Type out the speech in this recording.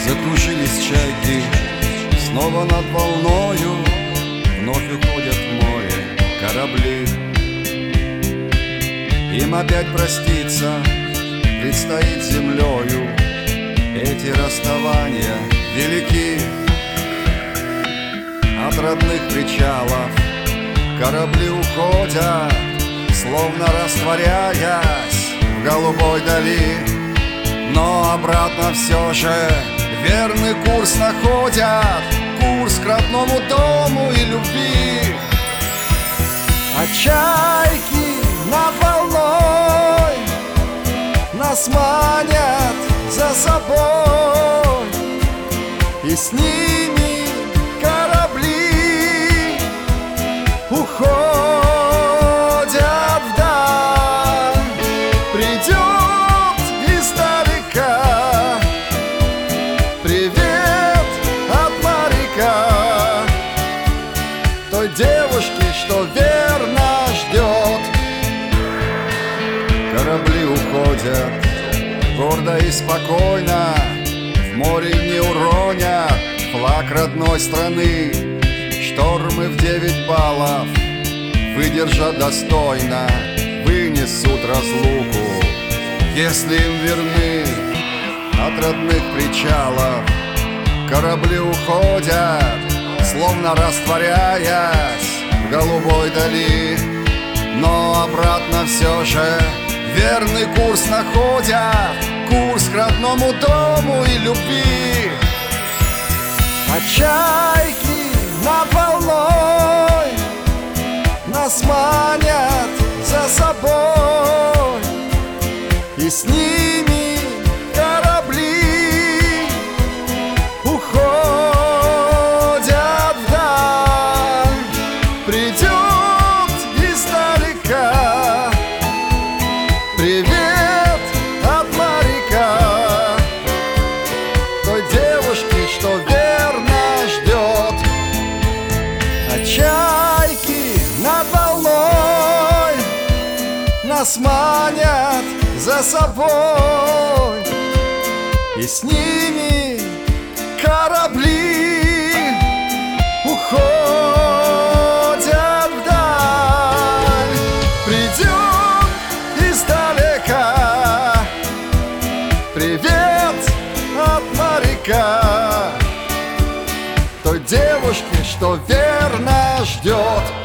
Закружились чайки снова над волною, вновь уходят в море корабли. Им опять проститься предстоит землею, эти расставания велики. От родных причалов корабли уходят, словно растворяясь в голубой дали. Но обратно все же верный курс находят, курс к родному дому и любви. А чайки над волной нас манят за собой, и с ними корабли уходят вдаль. Придет издалека привет от моряка, той девушки, что верно ждет. Корабли уходят гордо и спокойно, в море не уронят флаг родной страны. Штормы в 9 баллов выдержат достойно, вынесут разлуку, если им верны. От родных причалов корабли уходят, словно растворяясь в голубой дали. Но обратно все же верный курс находят, курс к родному дому и любви. А чайки над волной нас манят за собой, и с ними корабли уходят вдаль. Придет издалека привет от моряка, той девушки, что верно ждет. А чайки над волной нас манят за собой, и с ними корабли уходят вдаль. Придет издалека привет от моряка, той девушки, что верно ждет.